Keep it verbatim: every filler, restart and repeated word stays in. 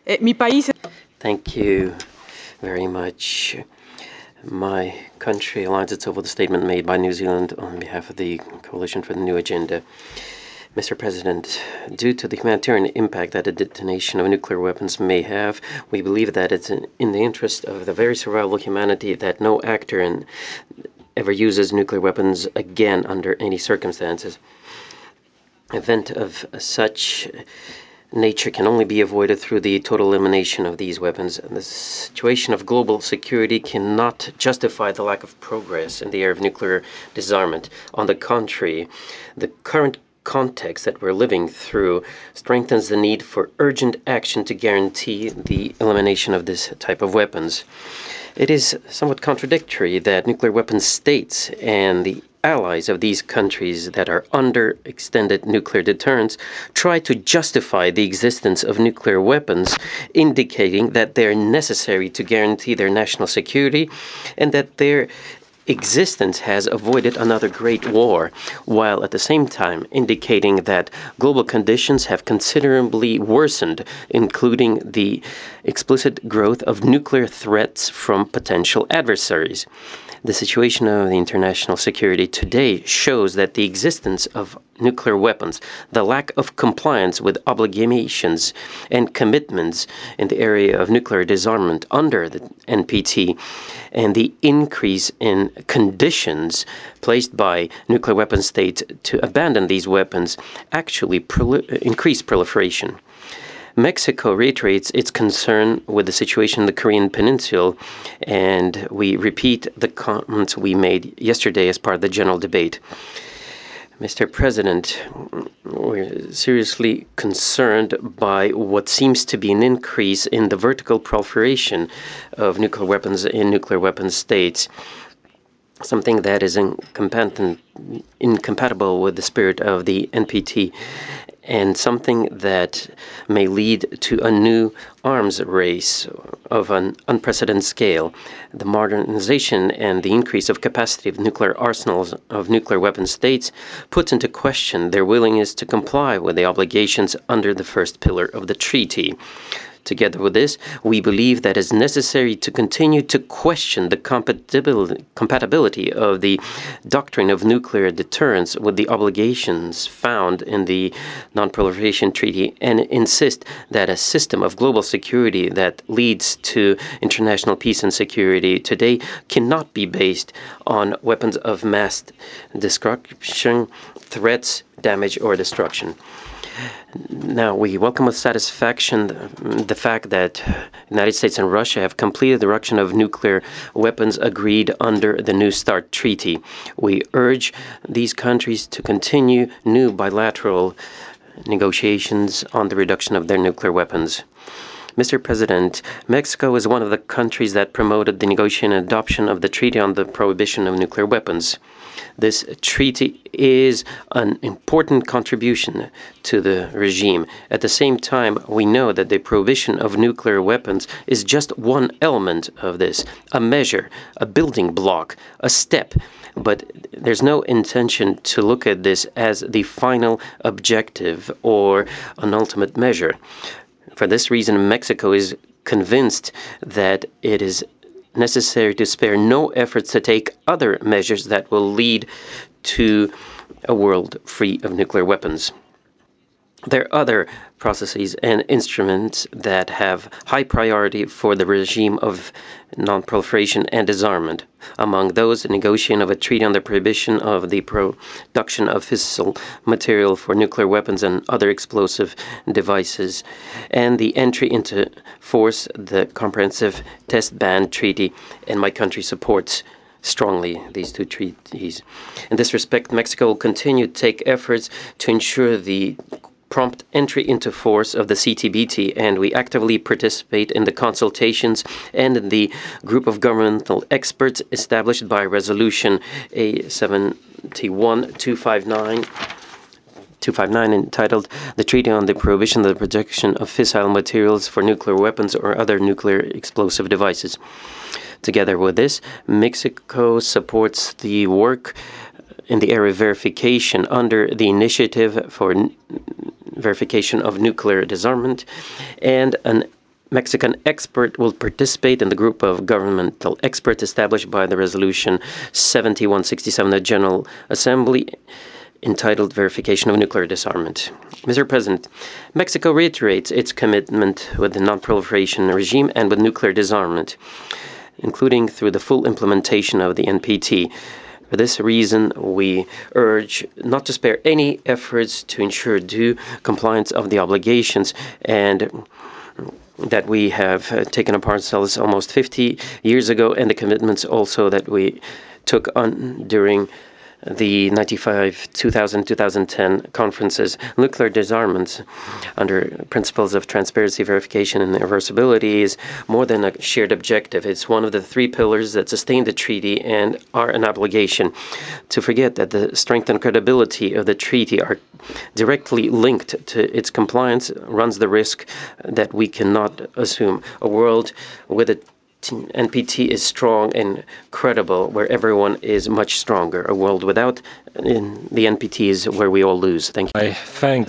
Eh, mi país. Thank you very much. My country aligns itself with the statement made by New Zealand on behalf of the Coalition for the New Agenda. Mister President, due to the humanitarian impact that a detonation of nuclear weapons may have, we believe that it's in the interest of the very survival of humanity that no actor in, ever uses nuclear weapons again under any circumstances. An event of such nature can only be avoided through the total elimination of these weapons. And the situation of global security cannot justify the lack of progress in the area of nuclear disarmament. On the contrary, the current context that we're living through strengthens the need for urgent action to guarantee the elimination of this type of weapons. It is somewhat contradictory that nuclear weapon states and the allies of these countries that are under extended nuclear deterrence try to justify the existence of nuclear weapons, indicating that they're necessary to guarantee their national security and that their existence has avoided another great war, while at the same time indicating that global conditions have considerably worsened, including the explicit growth of nuclear threats from potential adversaries. The situation of the international security today shows that the existence of nuclear weapons, the lack of compliance with obligations and commitments in the area of nuclear disarmament under the N P T, and the increase in conditions placed by nuclear weapon states to abandon these weapons actually prol- increase proliferation. Mexico reiterates its concern with the situation in the Korean Peninsula, and we repeat the comments we made yesterday as part of the general debate. Mister President, we're seriously concerned by what seems to be an increase in the vertical proliferation of nuclear weapons in nuclear weapon states, something that is incompatible with the spirit of the N P T, and something that may lead to a new arms race of an unprecedented scale. The modernization and the increase of capacity of nuclear arsenals of nuclear weapon states puts into question their willingness to comply with the obligations under the first pillar of the treaty. Together with this, we believe that it's necessary to continue to question the compatibility, compatibility of the doctrine of nuclear deterrence with the obligations found in the Non-Proliferation Treaty and insist that a system of global security that leads to international peace and security today cannot be based on weapons of mass destruction, threats, damage, or destruction. Now, we welcome with satisfaction the, the fact that the United States and Russia have completed the reduction of nuclear weapons agreed under the New START Treaty. We urge these countries to continue new bilateral negotiations on the reduction of their nuclear weapons. Mister President, Mexico is one of the countries that promoted the negotiation and adoption of the Treaty on the Prohibition of Nuclear Weapons. This treaty is an important contribution to the regime. At the same time, we know that the prohibition of nuclear weapons is just one element of this, a measure, a building block, a step. But there's no intention to look at this as the final objective or an ultimate measure. For this reason, Mexico is convinced that it is necessary to spare no efforts to take other measures that will lead to a world free of nuclear weapons. There are other processes and instruments that have high priority for the regime of non-proliferation and disarmament. Among those, the negotiation of a treaty on the prohibition of the production of fissile material for nuclear weapons and other explosive devices, and the entry into force the Comprehensive Test Ban Treaty, and my country supports strongly these two treaties. In this respect, Mexico will continue to take efforts to ensure the prompt entry into force of the C T B T, and we actively participate in the consultations and in the group of governmental experts established by Resolution A seventy-one two fifty-nine entitled The Treaty on the Prohibition of the Production of Fissile Materials for Nuclear Weapons or Other Nuclear Explosive Devices. Together with this, Mexico supports the work in the area of verification under the Initiative for Verification of Nuclear Disarmament and an Mexican expert will participate in the group of governmental experts established by the Resolution seventy-one sixty-seven of the General Assembly entitled Verification of Nuclear Disarmament. Mister President, Mexico reiterates its commitment with the non-proliferation regime and with nuclear disarmament, including through the full implementation of the N P T. For this reason, we urge not to spare any efforts to ensure due compliance of the obligations and that we have uh, taken upon ourselves almost fifty years ago, and the commitments also that we took on during the ninety-five, two thousand, two thousand ten conferences. Nuclear disarmament under principles of transparency, verification, and irreversibility is more than a shared objective. It's one of the three pillars that sustain the treaty and are an obligation. To forget that the strength and credibility of the treaty are directly linked to its compliance runs the risk that we cannot assume a world with a N P T is strong and credible, where everyone is much stronger. A world without the N P T is where we all lose. Thank you. I thank